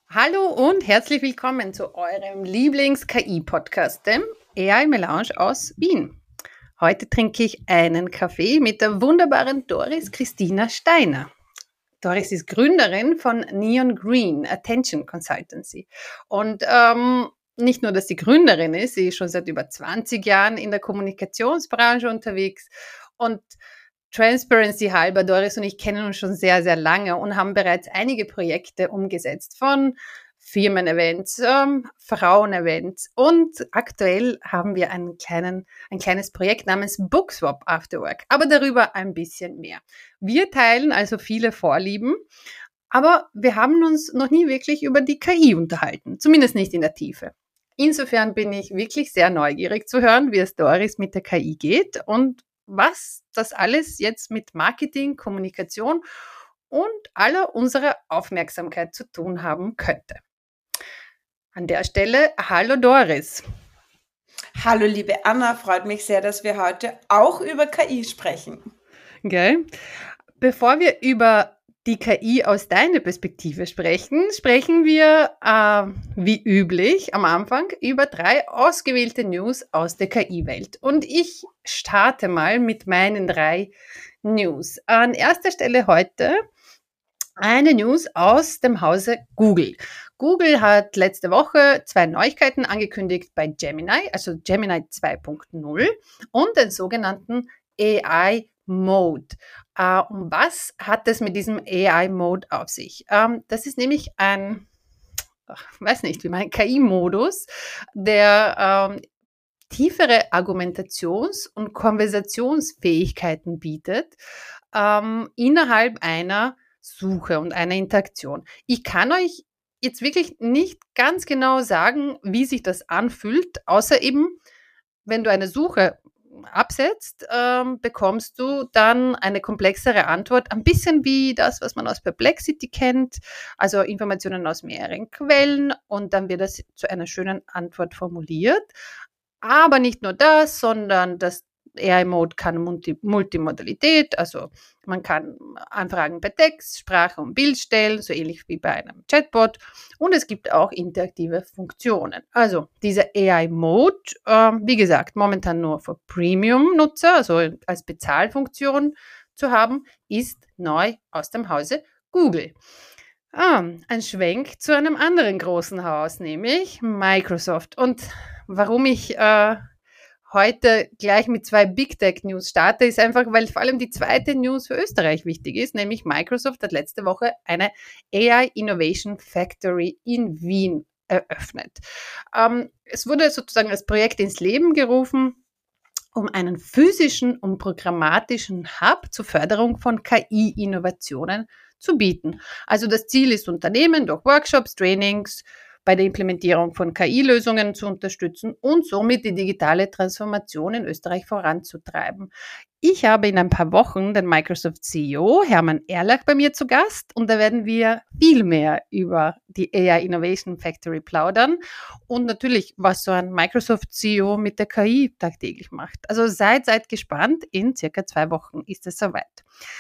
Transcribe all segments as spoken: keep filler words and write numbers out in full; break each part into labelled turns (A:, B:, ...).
A: Hallo und herzlich willkommen zu eurem Lieblings-K I-Podcast, dem A I Melange aus Wien. Heute trinke ich einen Kaffee mit der wunderbaren Doris Christina Steiner. Doris ist Gründerin von Neon Green Attention Consultancy. Und ähm, nicht nur, dass sie Gründerin ist, sie ist schon seit über zwanzig Jahren in der Kommunikationsbranche unterwegs. Und Transparency halber, Doris und ich kennen uns schon sehr, sehr lange und haben bereits einige Projekte umgesetzt, von Firmen-Events, ähm, Frauen-Events, und aktuell haben wir einen kleinen, ein kleines Projekt namens Bookswap After Work, aber darüber ein bisschen mehr. Wir teilen also viele Vorlieben, aber wir haben uns noch nie wirklich über die K I unterhalten, zumindest nicht in der Tiefe. Insofern bin ich wirklich sehr neugierig zu hören, wie es Doris mit der K I geht und was das alles jetzt mit Marketing, Kommunikation und aller unserer Aufmerksamkeit zu tun haben könnte. An der Stelle, hallo Doris.
B: Hallo liebe Anna, freut mich sehr, dass wir heute auch über K I sprechen.
A: Okay. Bevor wir über die K I aus deiner Perspektive sprechen, sprechen wir, äh, wie üblich, am Anfang über drei ausgewählte News aus der K I-Welt. Und ich starte mal mit meinen drei News. An erster Stelle heute eine News aus dem Hause Google. Google hat letzte Woche zwei Neuigkeiten angekündigt bei Gemini, also Gemini zwei Punkt null und den sogenannten A I Mode. Uh, und was hat es mit diesem A I Mode auf sich? Um, das ist nämlich ein, ach, weiß nicht, wie mein K I-Modus, der um, tiefere Argumentations- und Konversationsfähigkeiten bietet um, innerhalb einer Suche und einer Interaktion. Ich kann euch jetzt wirklich nicht ganz genau sagen, wie sich das anfühlt, außer eben, wenn du eine Suche absetzt, ähm, bekommst du dann eine komplexere Antwort, ein bisschen wie das, was man aus Perplexity kennt, also Informationen aus mehreren Quellen, und dann wird das zu einer schönen Antwort formuliert. Aber nicht nur das, sondern das A I-Mode kann Multi- Multimodalität, also man kann Anfragen per Text, Sprache und Bild stellen, so ähnlich wie bei einem Chatbot, und es gibt auch interaktive Funktionen. Also dieser A I-Mode, äh, wie gesagt, momentan nur für Premium-Nutzer, also als Bezahlfunktion zu haben, ist neu aus dem Hause Google. Ah, ein Schwenk zu einem anderen großen Haus, nämlich Microsoft. Und warum ich äh, heute gleich mit zwei Big Tech News starte, ist einfach, weil vor allem die zweite News für Österreich wichtig ist, nämlich Microsoft hat letzte Woche eine A I Innovation Factory in Wien eröffnet. Ähm, es wurde sozusagen als Projekt ins Leben gerufen, um einen physischen und programmatischen Hub zur Förderung von K I-Innovationen zu bieten. Also das Ziel ist, Unternehmen durch Workshops, Trainings bei der Implementierung von K I-Lösungen zu unterstützen und somit die digitale Transformation in Österreich voranzutreiben. Ich habe in ein paar Wochen den Microsoft C E O Hermann Erlach bei mir zu Gast, und da werden wir viel mehr über die A I Innovation Factory plaudern und natürlich, was so ein Microsoft C E O mit der K I tagtäglich macht. Also seid, seid gespannt, in circa zwei Wochen ist es soweit.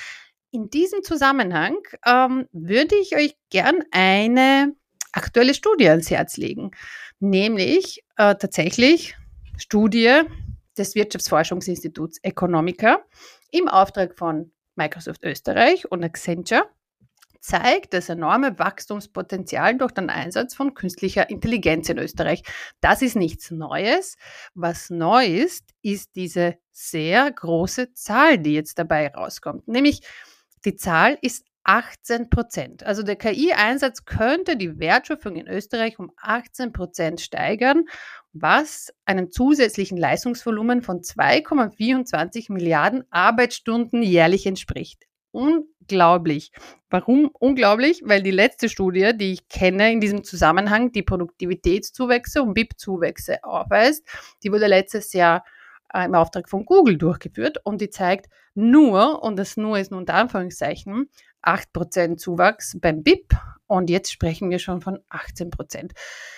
A: In diesem Zusammenhang ähm, würde ich euch gern eine aktuelle Studie ans Herz legen, nämlich äh, tatsächlich Studie des Wirtschaftsforschungsinstituts Economica im Auftrag von Microsoft Österreich und Accenture zeigt das enorme Wachstumspotenzial durch den Einsatz von künstlicher Intelligenz in Österreich. Das ist nichts Neues. Was neu ist, ist diese sehr große Zahl, die jetzt dabei rauskommt. Nämlich die Zahl ist achtzehn Prozent. Also der K I-Einsatz könnte die Wertschöpfung in Österreich um achtzehn Prozent steigern, was einem zusätzlichen Leistungsvolumen von zwei Komma vierundzwanzig Milliarden Arbeitsstunden jährlich entspricht. Unglaublich. Warum unglaublich? Weil die letzte Studie, die ich kenne in diesem Zusammenhang, die Produktivitätszuwächse und B I P-Zuwächse aufweist, die wurde letztes Jahr äh, im Auftrag von Google durchgeführt, und die zeigt nur, und das nur ist nur unter Anführungszeichen, acht Prozent Zuwachs beim B I P, und jetzt sprechen wir schon von achtzehn Prozent.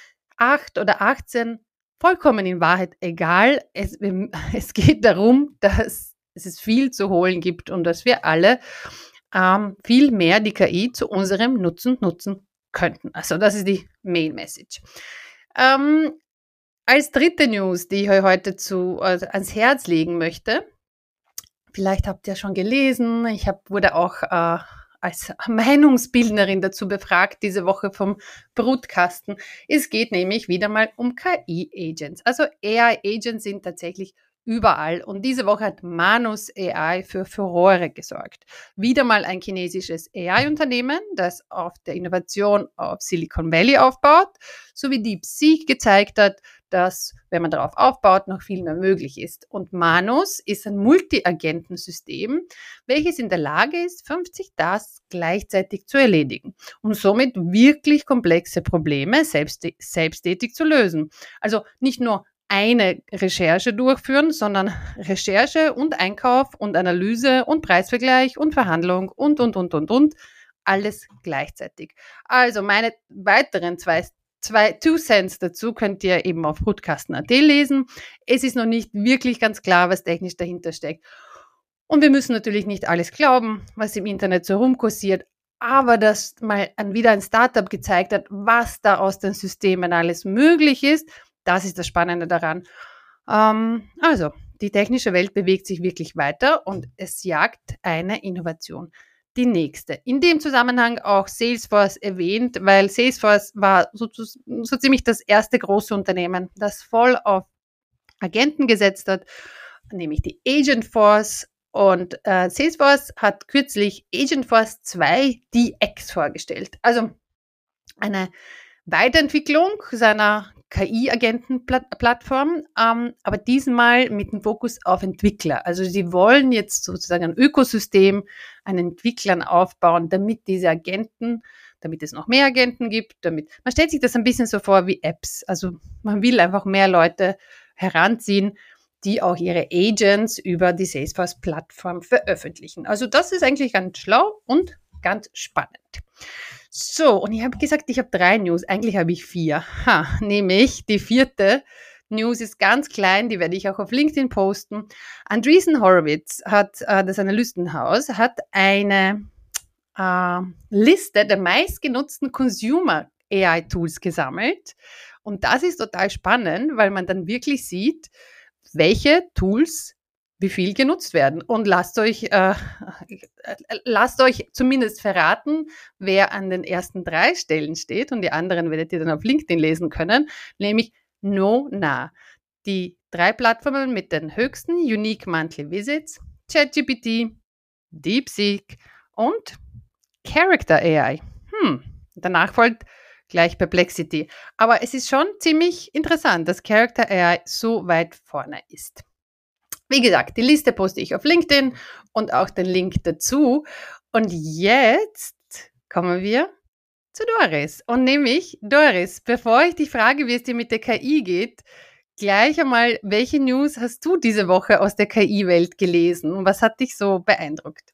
A: acht oder achtzehn, vollkommen in Wahrheit egal. Es, es geht darum, dass es viel zu holen gibt und dass wir alle ähm, viel mehr die K I zu unserem Nutzen nutzen könnten. Also das ist die Main Message. Ähm, als dritte News, die ich euch heute zu, also ans Herz legen möchte, vielleicht habt ihr schon gelesen, ich hab, wurde auch äh, als Meinungsbildnerin dazu befragt diese Woche vom Brutkasten. Es geht nämlich wieder mal um K I-Agents. Also A I-Agents sind tatsächlich überall. Und diese Woche hat Manus A I für Furore gesorgt. Wieder mal ein chinesisches A I-Unternehmen, das auf der Innovation auf Silicon Valley aufbaut, sowie DeepSeek gezeigt hat, dass, wenn man darauf aufbaut, noch viel mehr möglich ist. Und Manus ist ein Multi-Agentensystem, welches in der Lage ist, fünfzig Tasks gleichzeitig zu erledigen und somit wirklich komplexe Probleme selbst, selbsttätig zu lösen. Also nicht nur eine Recherche durchführen, sondern Recherche und Einkauf und Analyse und Preisvergleich und Verhandlung und, und, und, und, und. Alles gleichzeitig. Also meine weiteren zwei Zwei Two Cents dazu könnt ihr eben auf brutkasten punkt at lesen. Es ist noch nicht wirklich ganz klar, was technisch dahinter steckt. Und wir müssen natürlich nicht alles glauben, was im Internet so rumkursiert, aber dass mal wieder ein Startup gezeigt hat, was da aus den Systemen alles möglich ist, das ist das Spannende daran. Ähm, also, die technische Welt bewegt sich wirklich weiter und es jagt eine Innovation die nächste. In dem Zusammenhang auch Salesforce erwähnt, weil Salesforce war so, so ziemlich das erste große Unternehmen, das voll auf Agenten gesetzt hat, nämlich die Agentforce. Und äh, Salesforce hat kürzlich Agentforce zwei D X vorgestellt. Also eine Weiterentwicklung seiner K I-Agenten-Plattform, ähm, aber diesmal mit dem Fokus auf Entwickler. Also sie wollen jetzt sozusagen ein Ökosystem an Entwicklern aufbauen, damit diese Agenten, damit es noch mehr Agenten gibt, damit, man stellt sich das ein bisschen so vor wie Apps. Also man will einfach mehr Leute heranziehen, die auch ihre Agents über die Salesforce-Plattform veröffentlichen. Also das ist eigentlich ganz schlau und ganz spannend. So, und ich habe gesagt, ich habe drei News. Eigentlich habe ich vier. Ha, nämlich die vierte News ist ganz klein, die werde ich auch auf LinkedIn posten. Andreessen Horowitz hat, äh, das Analystenhaus, hat eine äh, Liste der meistgenutzten Consumer-A I-Tools gesammelt. Und das ist total spannend, weil man dann wirklich sieht, welche Tools wie viel genutzt werden. Und lasst euch, äh, lasst euch zumindest verraten, wer an den ersten drei Stellen steht. Und die anderen werdet ihr dann auf LinkedIn lesen können, nämlich Nona. Die drei Plattformen mit den höchsten Unique Monthly Visits, ChatGPT, DeepSeek und Character A I. Hm, danach folgt gleich Perplexity. Aber es ist schon ziemlich interessant, dass Character A I so weit vorne ist. Wie gesagt, die Liste poste ich auf LinkedIn und auch den Link dazu. Und jetzt kommen wir zu Doris. Und nämlich, Doris, bevor ich dich frage, wie es dir mit der K I geht, gleich einmal, welche News hast du diese Woche aus der K I-Welt gelesen und was hat dich so beeindruckt?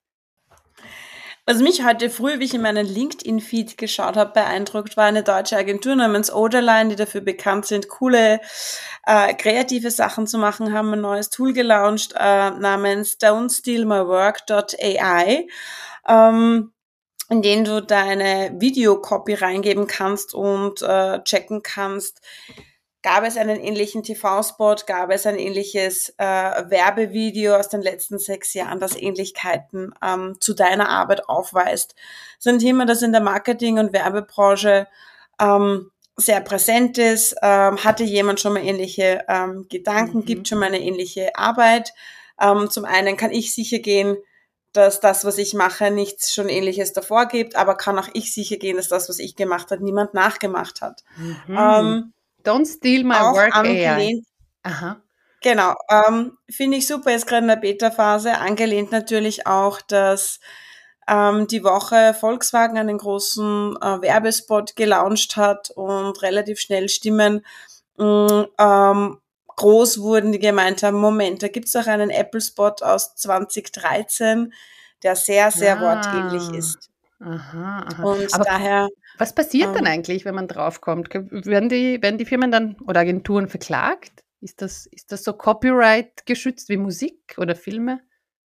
B: Was mich heute früh, wie ich in meinen LinkedIn-Feed geschaut habe, beeindruckt, war eine deutsche Agentur namens Oderline, die dafür bekannt sind, coole, äh, kreative Sachen zu machen, haben ein neues Tool gelauncht äh, namens don't steal my work dot A I, ähm, in dem du deine Videocopy reingeben kannst und äh, checken kannst, gab es einen ähnlichen T V-Spot, gab es ein ähnliches äh, Werbevideo aus den letzten sechs Jahren, das Ähnlichkeiten ähm, zu deiner Arbeit aufweist. Das ist ein Thema, das in der Marketing- und Werbebranche ähm, sehr präsent ist. Ähm, hatte jemand schon mal ähnliche ähm, Gedanken, mhm. gibt schon mal eine ähnliche Arbeit. Ähm, zum einen kann ich sicher gehen, dass das, was ich mache, nichts schon Ähnliches davor gibt, aber kann auch ich sicher gehen, dass das, was ich gemacht habe, niemand nachgemacht hat.
A: Mhm.
B: Ähm,
A: Don't steal my
B: auch
A: work
B: angelehnt,
A: A I. Aha.
B: Genau, ähm, finde ich super, ist gerade in der Beta-Phase, angelehnt natürlich auch, dass ähm, die Woche Volkswagen einen großen äh, Werbespot gelauncht hat und relativ schnell Stimmen mh, ähm, groß wurden, die gemeint haben, Moment, da gibt's auch einen Apple-Spot aus zwanzig dreizehn, der sehr, sehr
A: Ah.
B: wortähnlich ist.
A: Aha, aha.
B: Und
A: Aber
B: daher...
A: was passiert
B: ähm,
A: dann eigentlich, wenn man draufkommt? Werden die, werden die Firmen dann oder Agenturen verklagt? Ist das, ist das so Copyright geschützt wie Musik oder Filme?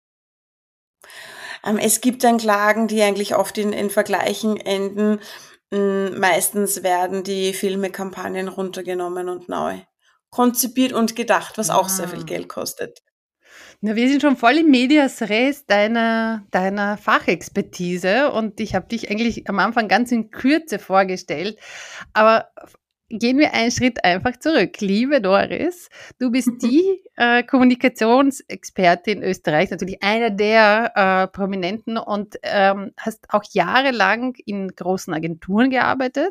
B: Ähm, es gibt dann Klagen, die eigentlich oft in, in Vergleichen enden. mh, meistens werden die Filme-Kampagnen runtergenommen und neu konzipiert und gedacht, was auch sehr viel
A: Ah.
B: Geld kostet.
A: Na, wir sind schon voll im Medias Res deiner, deiner Fachexpertise und ich habe dich eigentlich am Anfang ganz in Kürze vorgestellt, aber f- gehen wir einen Schritt einfach zurück. Liebe Doris, du bist die äh, Kommunikationsexpertin Österreichs, natürlich eine der äh, Prominenten und ähm, hast auch jahrelang in großen Agenturen gearbeitet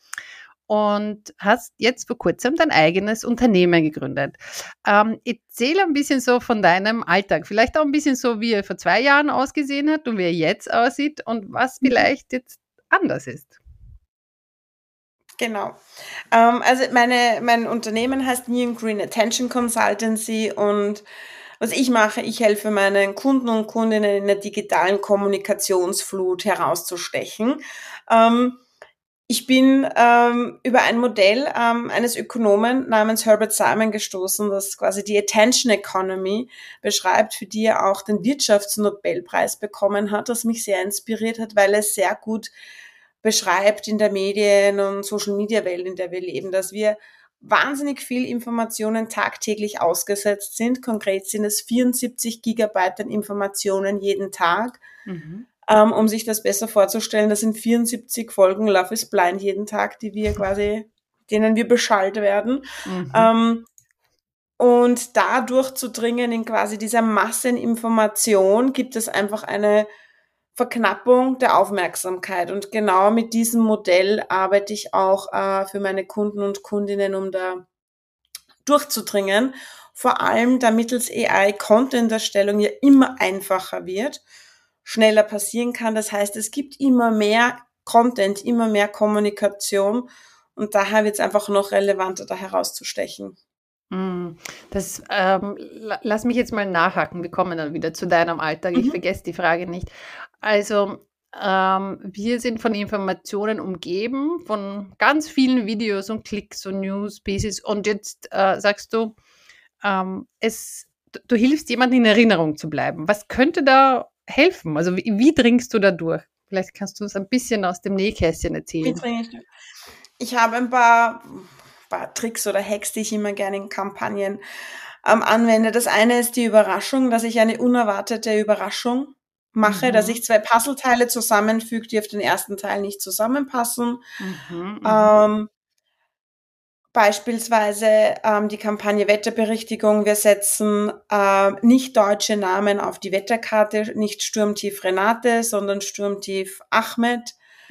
A: und hast jetzt vor kurzem dein eigenes Unternehmen gegründet. Ähm, erzähl ein bisschen so von deinem Alltag, vielleicht auch ein bisschen so, wie er vor zwei Jahren ausgesehen hat und wie er jetzt aussieht und was vielleicht jetzt anders ist.
B: Genau. Ähm, also meine, mein Unternehmen heißt Neon Green Attention Consultancy und was ich mache, ich helfe meinen Kunden und Kundinnen in der digitalen Kommunikationsflut herauszustechen. Ähm, Ich bin ähm, über ein Modell ähm, eines Ökonomen namens Herbert Simon gestoßen, das quasi die Attention Economy beschreibt, für die er auch den Wirtschaftsnobelpreis bekommen hat, das mich sehr inspiriert hat, weil es sehr gut beschreibt in der Medien- und Social-Media-Welt, in der wir leben, dass wir wahnsinnig viel Informationen tagtäglich ausgesetzt sind. Konkret sind es vierundsiebzig Gigabyte an Informationen jeden Tag.
A: Mhm.
B: Ähm, um sich das besser vorzustellen, das sind vierundsiebzig Folgen Love is Blind jeden Tag, die wir quasi, denen wir beschallt werden.
A: Mhm.
B: Ähm, und da durchzudringen in quasi dieser Masseninformation gibt es einfach eine Verknappung der Aufmerksamkeit. Und genau mit diesem Modell arbeite ich auch äh, für meine Kunden und Kundinnen, um da durchzudringen. Vor allem, da mittels A I Content-Erstellung ja immer einfacher wird, schneller passieren kann. Das heißt, es gibt immer mehr Content, immer mehr Kommunikation und daher wird es einfach noch relevanter, da herauszustechen.
A: Mm. Das, ähm, la- lass mich jetzt mal nachhaken. Wir kommen dann wieder zu deinem Alltag. Ich
B: Mhm.
A: vergesse die Frage nicht. Also, ähm, wir sind von Informationen umgeben, von ganz vielen Videos und Klicks und News Pieces. Und jetzt äh, sagst du, ähm, es, du, du hilfst jemandem in Erinnerung zu bleiben. Was könnte da helfen? Also, wie, wie dringst du da durch? Vielleicht kannst du uns ein bisschen aus dem Nähkästchen
B: Wie
A: erzählen.
B: dringend? Ich habe ein paar, paar Tricks oder Hacks, die ich immer gerne in Kampagnen ähm, anwende. Das eine ist die Überraschung, dass ich eine unerwartete Überraschung mache, dass ich
A: Mhm.
B: zwei Puzzleteile zusammenfüge, die auf den ersten Teil nicht zusammenpassen.
A: Mhm. Mhm.
B: Ähm, Beispielsweise ähm, die Kampagne Wetterberichtigung. Wir setzen äh, nicht deutsche Namen auf die Wetterkarte, nicht Sturmtief Renate, sondern Sturmtief Ahmed,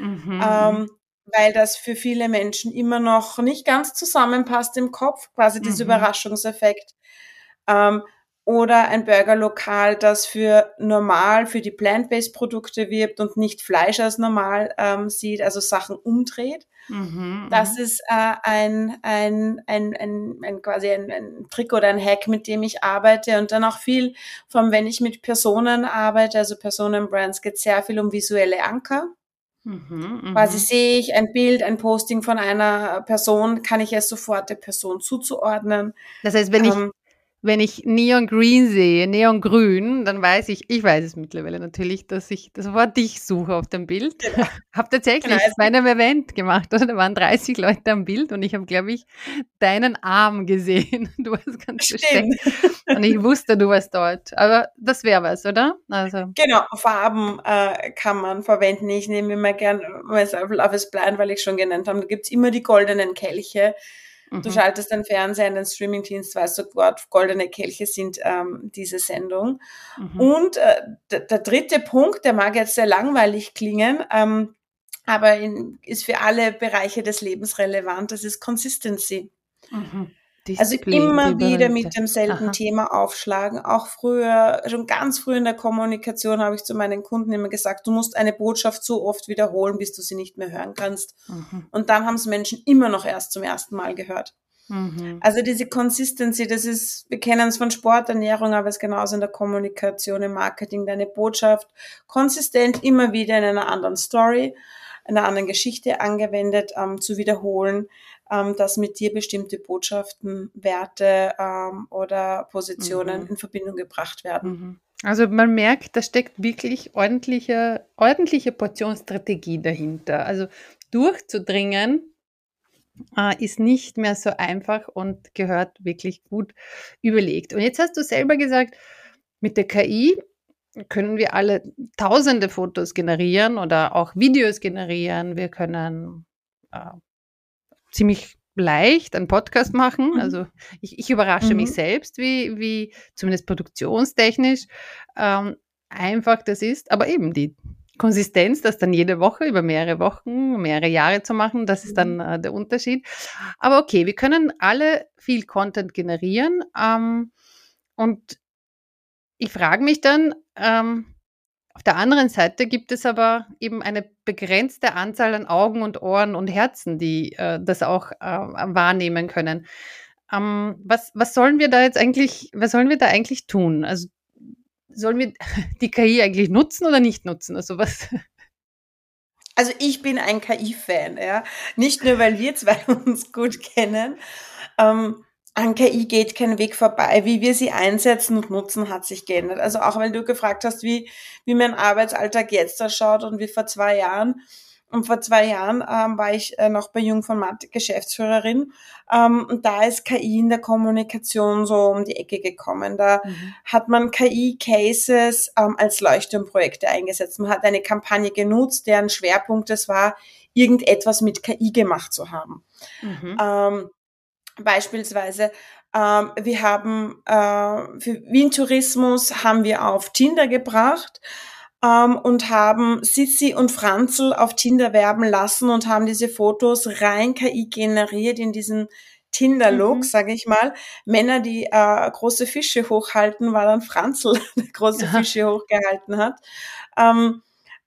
A: Mhm.
B: ähm, weil das für viele Menschen immer noch nicht ganz zusammenpasst im Kopf, quasi dieser
A: Mhm.
B: Überraschungseffekt. Ähm, oder ein Burgerlokal, das für normal, für die Plant-Based-Produkte wirbt und nicht Fleisch als normal ähm, sieht, also Sachen umdreht.
A: Mhm.
B: Das
A: Mhm.
B: ist äh, ein, ein, ein, ein, ein quasi ein, ein Trick oder ein Hack, mit dem ich arbeite und dann auch viel, vor allem wenn ich mit Personen arbeite, also Personenbrands, geht sehr viel um visuelle Anker.
A: Mhm.
B: Quasi
A: Mhm.
B: sehe ich ein Bild, ein Posting von einer Person, kann ich es sofort der Person zuzuordnen.
A: Das heißt, wenn ich
B: Ähm,
A: wenn ich Neon Green sehe, Neongrün, dann weiß ich ich weiß es mittlerweile natürlich, dass ich das Wort dich suche auf dem Bild.
B: genau,
A: Habe
B: genau,
A: tatsächlich
B: es
A: bei
B: gibt,
A: einem Event gemacht, oder? Da waren dreißig Leute am Bild und ich habe, glaube ich, deinen Arm gesehen. Du warst ganz versteckt
B: stimmt.
A: und ich wusste, du warst dort. Aber das wäre was, oder? Also,
B: Genau, Farben äh, kann man verwenden. Ich nehme immer gern Love is Blind, weil ich schon genannt habe. Da gibt's immer die goldenen Kelche. Du
A: mhm,
B: schaltest den Fernseher in den Streamingdienst, weißt sofort, goldene Kelche sind ähm, diese Sendung.
A: mhm,
B: Und äh, der, der dritte Punkt, der mag jetzt sehr langweilig klingen, ähm, aber in, ist für alle Bereiche des Lebens relevant, das ist Consistency.
A: mhm.
B: Also
A: Disziplin, die
B: immer wieder
A: berühmte.
B: mit demselben
A: Aha.
B: Thema aufschlagen. Auch früher, schon ganz früh in der Kommunikation habe ich zu meinen Kunden immer gesagt, du musst eine Botschaft so oft wiederholen, bis du sie nicht mehr hören kannst.
A: Mhm,
B: Und dann haben es Menschen immer noch erst zum ersten Mal gehört.
A: mhm,
B: Also diese Consistency, das ist, wir kennen es von Sport, Ernährung, aber es ist genauso in der Kommunikation, im Marketing, deine Botschaft konsistent immer wieder in einer anderen Story, einer anderen Geschichte angewendet, ähm, zu wiederholen, ähm, dass mit dir bestimmte Botschaften, Werte ähm, oder Positionen
A: mhm.
B: in Verbindung gebracht werden.
A: Mhm. Also man merkt, da steckt wirklich ordentliche, ordentliche Portion Strategie dahinter. Also durchzudringen, äh, ist nicht mehr so einfach und gehört wirklich gut überlegt. Und jetzt hast du selber gesagt, mit der K I können wir alle tausende Fotos generieren oder auch Videos generieren. Wir können äh, ziemlich leicht einen Podcast machen.
B: Mhm.
A: Also ich, ich überrasche
B: Mhm.
A: mich selbst, wie, wie zumindest produktionstechnisch ähm, einfach das ist. Aber eben die Konsistenz, das dann jede Woche über mehrere Wochen, mehrere Jahre zu machen, das ist dann äh, der Unterschied. Aber okay, wir können alle viel Content generieren. Ähm, und ich frage mich dann, ähm, auf der anderen Seite gibt es aber eben eine begrenzte Anzahl an Augen und Ohren und Herzen, die äh, das auch äh, wahrnehmen können. Ähm, was, was sollen wir da jetzt eigentlich, was sollen wir da eigentlich tun? Also sollen wir die K I eigentlich nutzen oder nicht nutzen? Also was?
B: Also ich bin ein K I-Fan, ja. Nicht nur, weil wir zwei uns gut kennen. Ähm, an K I geht kein Weg vorbei. Wie wir sie einsetzen und nutzen, hat sich geändert. Also auch weil du gefragt hast, wie, wie mein Arbeitsalltag jetzt ausschaut und wie vor zwei Jahren. Und vor zwei Jahren ähm, war ich äh, noch bei Jungformatik Geschäftsführerin. Ähm, und da ist K I in der Kommunikation so um die Ecke gekommen. Da
A: Mhm.
B: hat man K I-Cases ähm, als Leuchtturmprojekte eingesetzt. Man hat eine Kampagne genutzt, deren Schwerpunkt es war, irgendetwas mit K I gemacht zu haben.
A: Mhm.
B: Ähm, beispielsweise, ähm, wir haben äh, für Wien Tourismus haben wir auf Tinder gebracht ähm, und haben Sissi und Franzl auf Tinder werben lassen und haben diese Fotos rein K I generiert in diesen Tinder-Look,
A: Mhm.
B: sage ich mal. Männer, die äh, große Fische hochhalten, war dann Franzl, der große
A: Aha.
B: Fische hochgehalten hat. Ähm,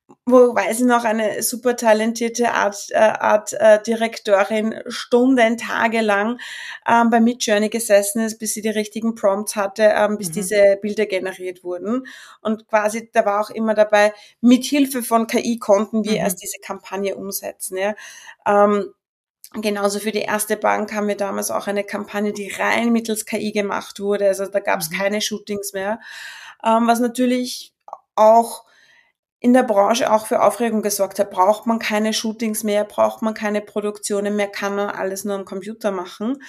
B: wo weiß ich noch, eine super talentierte Art, äh, Art äh, Direktorin Stunden, Tage lang ähm, bei Midjourney gesessen ist, bis sie die richtigen Prompts hatte, ähm, bis
A: Mhm.
B: diese Bilder generiert wurden. Und quasi, da war auch immer dabei, mit Hilfe von K I konnten wir
A: Mhm.
B: erst diese Kampagne umsetzen. Ja. Ähm, genauso für die erste Bank haben wir damals auch eine Kampagne, die rein mittels K I gemacht wurde. Also da gab es
A: Mhm.
B: keine Shootings mehr, ähm, was natürlich auch in der Branche auch für Aufregung gesorgt hat. Braucht man keine Shootings mehr, braucht man keine Produktionen mehr, kann man alles nur am Computer machen.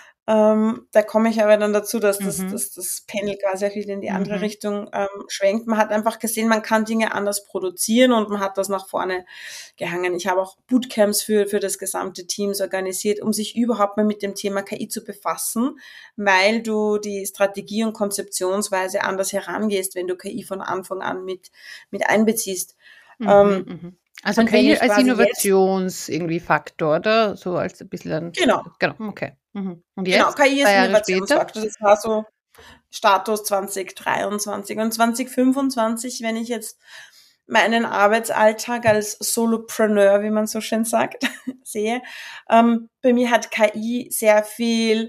B: Ähm, da komme ich aber dann dazu, dass das,
A: Mhm.
B: dass das Panel quasi auch wieder in die andere
A: Mhm.
B: Richtung ähm, schwenkt. Man hat einfach gesehen, man kann Dinge anders produzieren und man hat das nach vorne gehangen. Ich habe auch Bootcamps für, für das gesamte Team organisiert, um sich überhaupt mal mit dem Thema K I zu befassen, weil du die Strategie und Konzeptionsweise anders herangehst, wenn du K I von Anfang an mit, mit einbeziehst.
A: Mhm.
B: Ähm,
A: Mhm. Also
B: und wenn
A: K I
B: ich
A: als
B: quasi jetzt,
A: Innovations irgendwie Faktor, oder? So als ein bisschen,
B: genau,
A: genau, okay. Mhm. Und
B: genau,
A: jetzt,
B: K I ist
A: zwei Jahre später?
B: Innovationsfaktor. Das war so Status zwanzig dreiundzwanzig und zwanzig fünfundzwanzig, wenn ich jetzt meinen Arbeitsalltag als Solopreneur, wie man so schön sagt, sehe. Ähm, bei mir hat K I sehr viel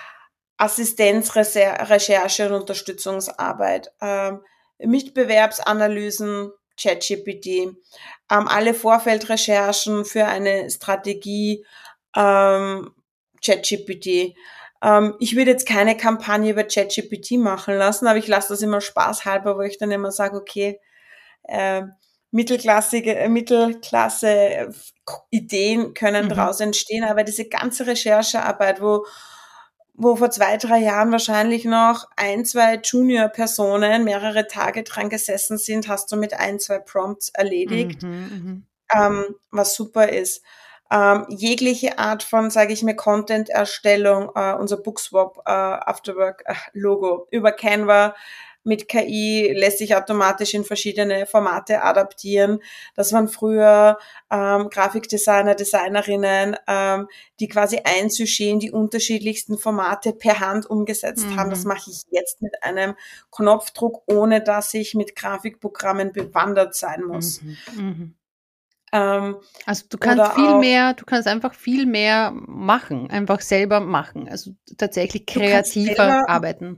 B: Assistenz, Reser- Recherche und Unterstützungsarbeit, ähm, Mitbewerbsanalysen, ChatGPT, ähm, alle Vorfeldrecherchen für eine Strategie, ähm, ChatGPT. Ähm, ich würde jetzt keine Kampagne über ChatGPT machen lassen, aber ich lasse das immer spaßhalber, wo ich dann immer sage, okay, äh, mittelklassige, äh, Mittelklasse äh, Ideen können
A: Mhm.
B: daraus entstehen, aber diese ganze Recherchearbeit, wo wo vor zwei, drei Jahren wahrscheinlich noch ein, zwei Junior-Personen mehrere Tage dran gesessen sind, hast du mit ein, zwei Prompts
A: Mhm.
B: erledigt,
A: Mhm.
B: ähm, was super ist. Ähm, jegliche Art von, sage ich mir, Content-Erstellung, äh, unser Bookswap äh, Afterwork-Logo über Canva mit K I lässt sich automatisch in verschiedene Formate adaptieren. Das waren früher ähm, Grafikdesigner, Designerinnen, ähm, die quasi ein Sujet in die unterschiedlichsten Formate per Hand umgesetzt haben. Das
A: Mhm.
B: mache ich jetzt mit einem Knopfdruck, ohne dass ich mit Grafikprogrammen bewandert sein muss.
A: Mhm. Mhm.
B: Ähm,
A: Also du kannst
B: oder
A: viel
B: auch,
A: mehr, du kannst einfach viel mehr machen, einfach selber machen. Also tatsächlich
B: du kannst
A: kreativer
B: selber,
A: arbeiten.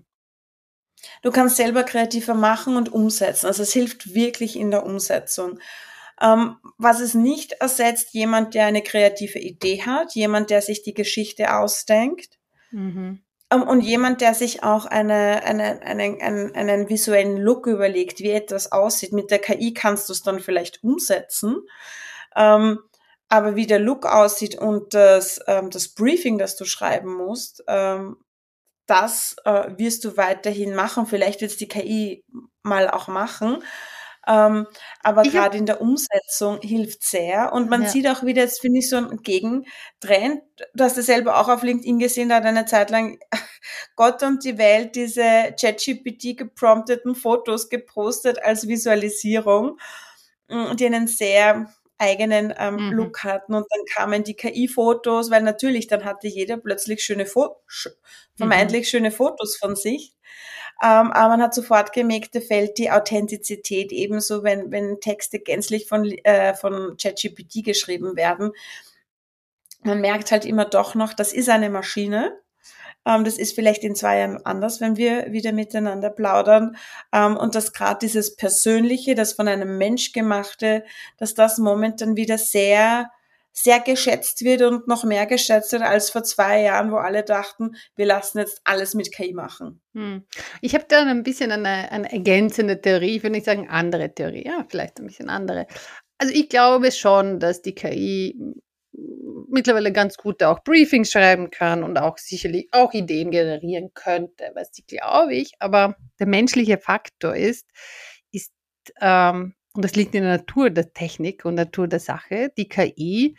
B: du kannst selber kreativer machen und umsetzen. Also es hilft wirklich in der Umsetzung. Ähm, was es nicht ersetzt, jemand, der eine kreative Idee hat, jemand, der sich die Geschichte ausdenkt,
A: Mhm.
B: ähm, und jemand, der sich auch eine, eine, einen, einen, einen visuellen Look überlegt, wie etwas aussieht. Mit der K I kannst du es dann vielleicht umsetzen. Ähm, aber wie der Look aussieht und das, ähm, das Briefing, das du schreiben musst, ähm, das äh, wirst du weiterhin machen. Vielleicht wird es die K I mal auch machen. Ähm, aber
A: Ich habe,
B: gerade in der Umsetzung hilft sehr. Und man
A: ja,
B: sieht auch wieder, jetzt finde ich so einen Gegentrend. Du hast es selber auch auf LinkedIn gesehen, da hat eine Zeit lang Gott und die Welt diese ChatGPT geprompteten Fotos gepostet als Visualisierung, mh, die einen sehr eigenen ähm,
A: mhm,
B: Look hatten. Und dann kamen die K I-Fotos, weil natürlich dann hatte jeder plötzlich schöne Fo sch
A: mhm.
B: vermeintlich schöne Fotos von sich. Ähm, aber man hat sofort gemerkt, da fällt die Authentizität ebenso, wenn, wenn Texte gänzlich von, äh, von ChatGPT geschrieben werden. Man merkt halt immer doch noch, das ist eine Maschine. Ähm, das ist vielleicht in zwei Jahren anders, wenn wir wieder miteinander plaudern. Ähm, und dass gerade dieses Persönliche, das von einem Mensch gemachte, dass das momentan wieder sehr, sehr geschätzt wird und noch mehr geschätzt wird als vor zwei Jahren, wo alle dachten, wir lassen jetzt alles mit K I machen.
A: Hm. Ich habe da ein bisschen eine, eine ergänzende Theorie, ich würde nicht sagen andere Theorie, ja, vielleicht ein bisschen andere. Also ich glaube schon, dass die K I m- mittlerweile ganz gut auch Briefings schreiben kann und auch sicherlich auch Ideen generieren könnte, was die glaube ich, aber der menschliche Faktor ist, ist, ähm, und das liegt in der Natur der Technik und Natur der Sache, die K I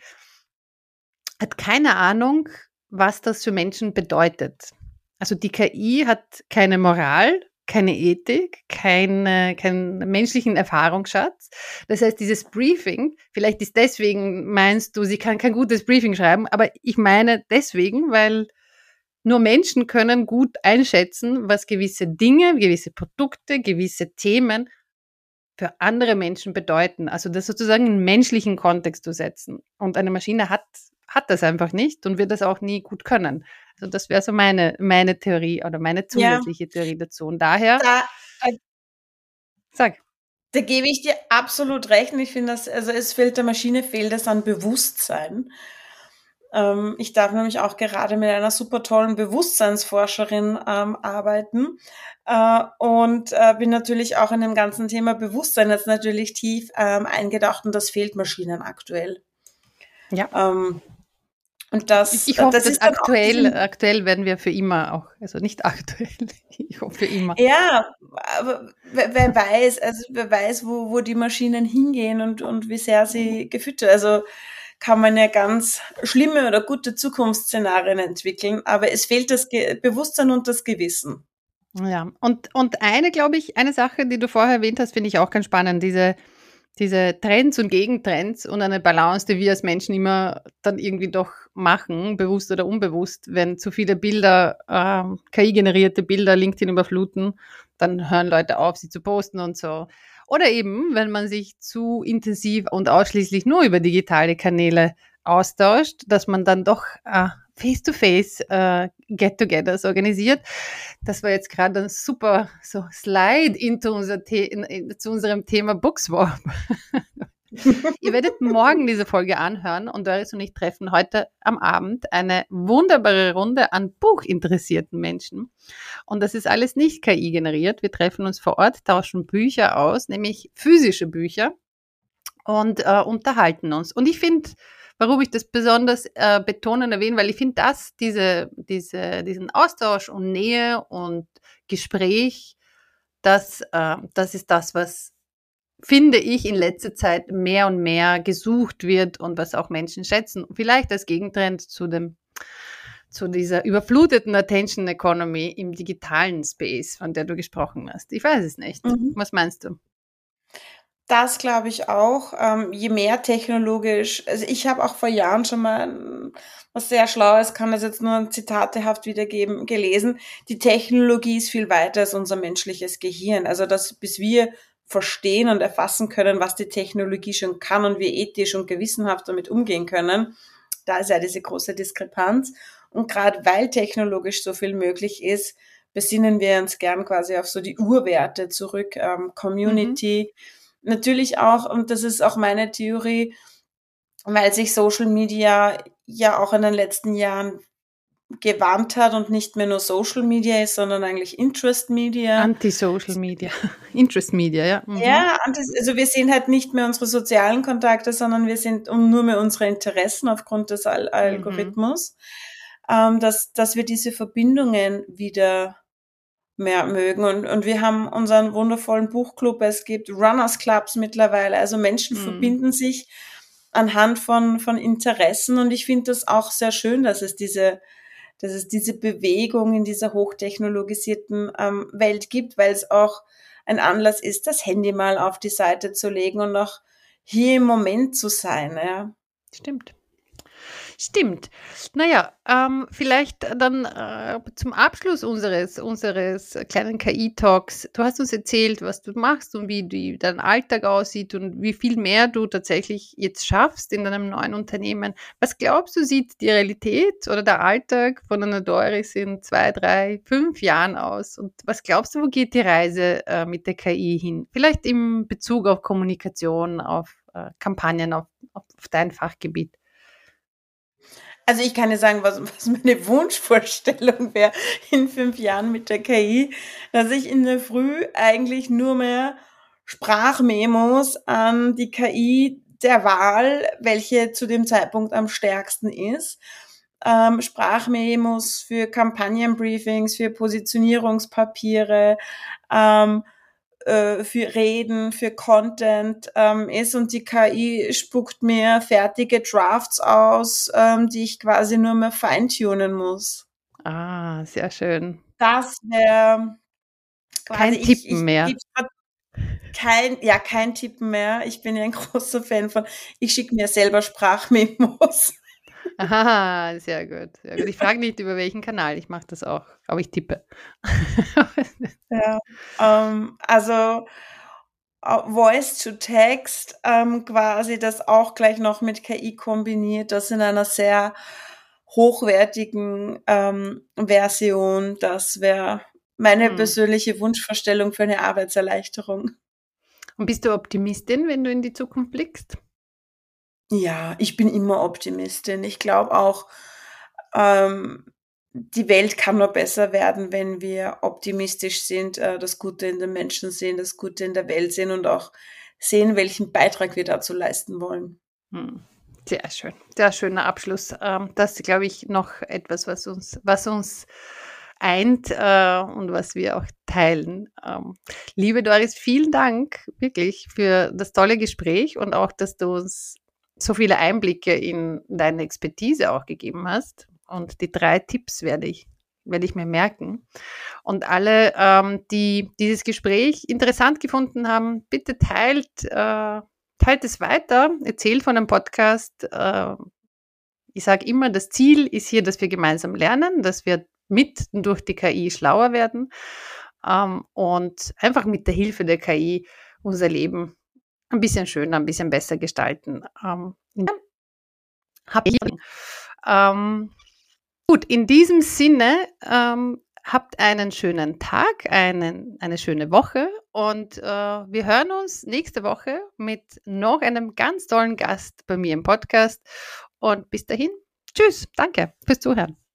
A: hat keine Ahnung, was das für Menschen bedeutet. Also die K I hat keine Moral, keine Ethik, keine, keinen menschlichen Erfahrungsschatz. Das heißt, dieses Briefing, vielleicht ist deswegen, meinst du, sie kann kein gutes Briefing schreiben, aber ich meine deswegen, weil nur Menschen können gut einschätzen, was gewisse Dinge, gewisse Produkte, gewisse Themen für andere Menschen bedeuten. Also das sozusagen in menschlichen Kontext zu setzen. Und eine Maschine hat, hat das einfach nicht und wird das auch nie gut können. Also das wäre so meine, meine Theorie oder meine
B: Ja,
A: zusätzliche Theorie dazu. Und daher,
B: da, da,
A: sag,
B: da gebe ich dir absolut recht. Und ich finde, dass, also es fehlt der Maschine, fehlt es an Bewusstsein. Ähm, ich darf nämlich auch gerade mit einer super tollen Bewusstseinsforscherin ähm, arbeiten äh, und äh, bin natürlich auch in dem ganzen Thema Bewusstsein jetzt natürlich tief ähm, eingedacht und das fehlt Maschinen aktuell.
A: ja,
B: Ähm, und
A: ich,
B: das,
A: ich hoffe,
B: das
A: dass
B: ist dann auch
A: aktuell,
B: diesen,
A: aktuell werden wir für immer auch, also nicht aktuell, ich hoffe für immer.
B: ja, aber wer, wer weiß, also wer weiß, wo, wo die Maschinen hingehen und, und wie sehr sie gefüttert. Also kann man ja ganz schlimme oder gute Zukunftsszenarien entwickeln, aber es fehlt das Ge Bewusstsein und das Gewissen.
A: Ja, und, und eine, glaube ich, eine Sache, die du vorher erwähnt hast, finde ich auch ganz spannend, diese, diese Trends und Gegentrends und eine Balance, die wir als Menschen immer dann irgendwie doch machen, bewusst oder unbewusst, wenn zu viele Bilder, ähm, K I-generierte Bilder LinkedIn überfluten, dann hören Leute auf, sie zu posten und so. Oder eben, wenn man sich zu intensiv und ausschließlich nur über digitale Kanäle austauscht, dass man dann doch äh, Face-to-Face äh, Get-togethers organisiert. Das war jetzt gerade ein super so Slide into unser The in, in, zu unserem Thema Bookswap. Ihr werdet morgen diese Folge anhören und Doris und ich treffen heute am Abend eine wunderbare Runde an buchinteressierten Menschen. Und das ist alles nicht K I generiert. Wir treffen uns vor Ort, tauschen Bücher aus, nämlich physische Bücher und äh, unterhalten uns. Und ich finde, warum ich das besonders äh, betonen erwähne, weil ich finde, dass diese, diese, diesen Austausch und Nähe und Gespräch, das, äh, das ist das, was, finde ich, in letzter Zeit mehr und mehr gesucht wird und was auch Menschen schätzen. Vielleicht als Gegentrend zu dem zu dieser überfluteten Attention Economy im digitalen Space, von der du gesprochen hast. Ich weiß es nicht.
B: Mhm.
A: Was meinst du?
B: Das glaube ich auch. Ähm, je mehr technologisch, also ich habe auch vor Jahren schon mal ähm, was sehr Schlaues, kann das jetzt nur zitatehaft wiedergeben, gelesen. Die Technologie ist viel weiter als unser menschliches Gehirn. Also dass bis wir verstehen und erfassen können, was die Technologie schon kann und wir ethisch und gewissenhaft damit umgehen können, da ist ja diese große Diskrepanz. Und gerade weil technologisch so viel möglich ist, besinnen wir uns gern quasi auf so die Urwerte zurück, ähm,
A: Mhm.
B: Community, natürlich auch, und das ist auch meine Theorie, weil sich Social Media ja auch in den letzten Jahren gewandt hat und nicht mehr nur Social Media ist, sondern eigentlich Interest Media.
A: Anti-Social Media. Interest Media, ja. Mhm.
B: Ja, also wir sehen halt nicht mehr unsere sozialen Kontakte, sondern wir sind nur mehr unsere Interessen aufgrund des Al- Algorithmus, mhm. ähm, dass, dass wir diese Verbindungen wieder mehr mögen. Und, und wir haben unseren wundervollen Buchclub, es gibt Runners Clubs mittlerweile, also Menschen mhm. verbinden sich anhand von, von Interessen, und ich finde das auch sehr schön, dass es diese dass es diese Bewegung in dieser hochtechnologisierten ähm, Welt gibt, weil es auch ein Anlass ist, das Handy mal auf die Seite zu legen und auch hier im Moment zu sein. Ja.
A: Stimmt. Stimmt. Naja, ähm, vielleicht dann äh, zum Abschluss unseres, unseres kleinen K I-Talks. Du hast uns erzählt, was du machst und wie die, dein Alltag aussieht und wie viel mehr du tatsächlich jetzt schaffst in deinem neuen Unternehmen. Was glaubst du, sieht die Realität oder der Alltag von einer Doris in zwei, drei, fünf Jahren aus? Und was glaubst du, wo geht die Reise äh, mit der K I hin? Vielleicht im Bezug auf Kommunikation, auf äh, Kampagnen, auf, auf dein Fachgebiet.
B: Also ich kann dir sagen, was, was meine Wunschvorstellung wäre in fünf Jahren mit der K I, dass ich in der Früh eigentlich nur mehr Sprachmemos an die K I der Wahl, welche zu dem Zeitpunkt am stärksten ist, ähm, Sprachmemos für Kampagnenbriefings, für Positionierungspapiere, ähm, für Reden, für Content ähm, ist, und die K I spuckt mir fertige Drafts aus, ähm, die ich quasi nur mehr feintunen muss.
A: Ah, sehr schön.
B: Das wäre
A: kein
B: ich,
A: Tippen
B: ich,
A: mehr.
B: Kein, ja, kein Tippen mehr. Ich bin ja ein großer Fan von, ich schicke mir selber Sprachmemos.
A: Aha, sehr gut, sehr gut. Ich frage nicht, über welchen Kanal, ich mache das auch, aber ich tippe.
B: Ja, ähm, also Voice to Text, ähm, quasi das auch gleich noch mit K I kombiniert, das in einer sehr hochwertigen ähm, Version. Das wäre meine hm. persönliche Wunschvorstellung für eine Arbeitserleichterung.
A: Und bist du Optimistin, wenn du in die Zukunft blickst?
B: Ja, ich bin immer Optimistin. Ich glaube auch, ähm, die Welt kann nur besser werden, wenn wir optimistisch sind, äh, das Gute in den Menschen sehen, das Gute in der Welt sehen und auch sehen, welchen Beitrag wir dazu leisten wollen.
A: Hm. Sehr schön, sehr schöner Abschluss. Ähm, das ist, glaube ich, noch etwas, was uns, was uns eint äh, und was wir auch teilen. Ähm, liebe Doris, vielen Dank wirklich für das tolle Gespräch und auch, dass du uns so viele Einblicke in deine Expertise auch gegeben hast. Und die drei Tipps werde ich, werde ich mir merken. Und alle, ähm, die dieses Gespräch interessant gefunden haben, bitte teilt, äh, teilt es weiter, erzählt von dem Podcast. Äh, ich sage immer, das Ziel ist hier, dass wir gemeinsam lernen, dass wir mit und durch die K I schlauer werden ähm, und einfach mit der Hilfe der K I unser Leben ein bisschen schöner, ein bisschen besser gestalten. Ähm, ja, hab ich. Ähm, gut, in diesem Sinne, ähm, habt einen schönen Tag, einen, eine schöne Woche und äh, wir hören uns nächste Woche mit noch einem ganz tollen Gast bei mir im Podcast. Und bis dahin, tschüss, danke fürs Zuhören.